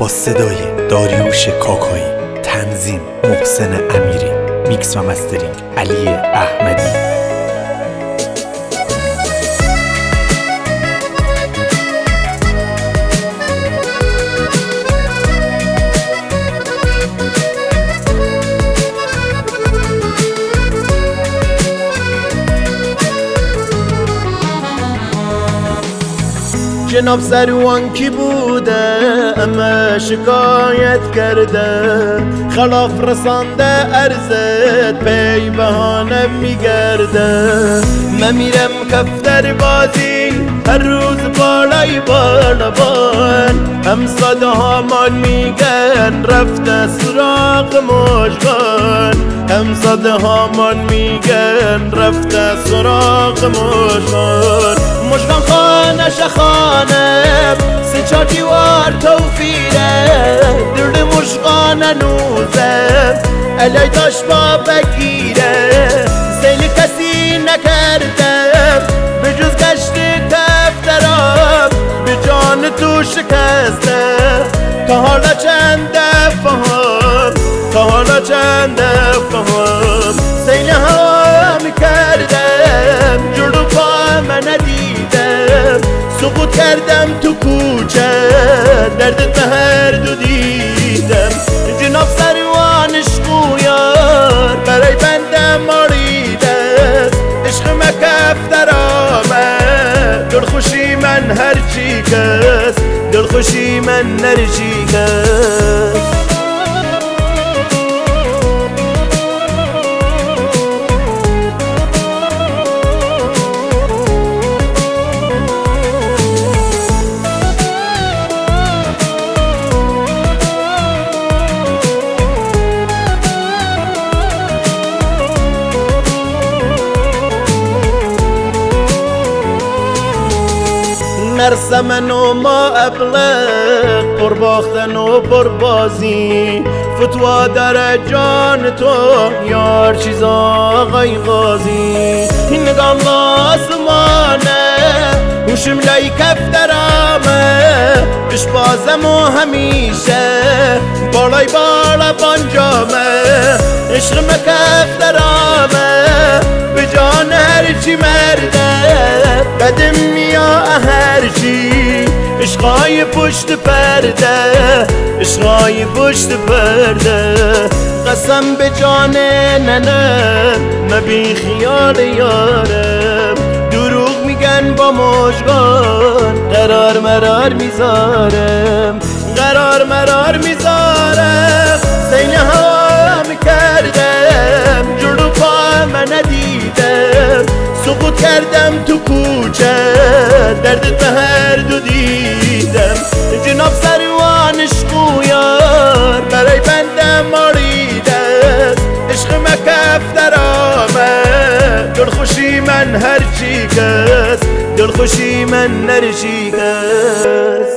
با صدای داریوش کاکایی، تنظیم محسن امیری، میکس و مسترینگ علی احمدی. جناب سروان کی بوده اما شکایت کرده، خلاف رسانده عرضت پی بهانه میگرده. من میرم کفتر بازی هر روز بالای بالابان، هم ساده هامان میگن رفته سراغ مژگان، هم ساده هامان میگن رفته سراغ مژگان. مژگان خانه شخانه سه چار دیوار توفیره، درد مژگان نوزه علی داشت با بگیره. سیل کسی نکردم به جز گشت کفترام، به جان تو شکسته تا حالا چند دفعه، تا حالا چند دفعه سیل هوا میکردم جلو پا من ندیدم، سقوط کردم تو کوچه دردت به هر دو دیدم. جناب سروانش خویار برای بنده ماریده، عشق مکفتر آمد دلخوشی من هرچی کس، دلخوشی من هرچی کس. نرسمن و ما ابلغ پر باختن و پر بازی، فتوا در جان تو یار چیز آقای غازی. نگام آسمانه هوشم لای کفترامه، پیش بازم و همیشه بالای بالا بانجامه. عشق مکفترامه به جان هرچی مرده، قدم یا هرچی عشقای پشت پرده، عشقای پشت پرده. قسم به جان ننم مبی خیال یارم، دروغ میگن با مژگان قرار مرار میذارم، قرار مرار میذارم. سیل هوا میکردم جلو پا من ندیدم، سقوط کردم تو کوچه دردت به هر دو دیدم. جناب سروانش خویار برای بنده ماریده، عشق مکفتر آمد دلخوشی من هرچی کس، دلخوشی من هرچی کس.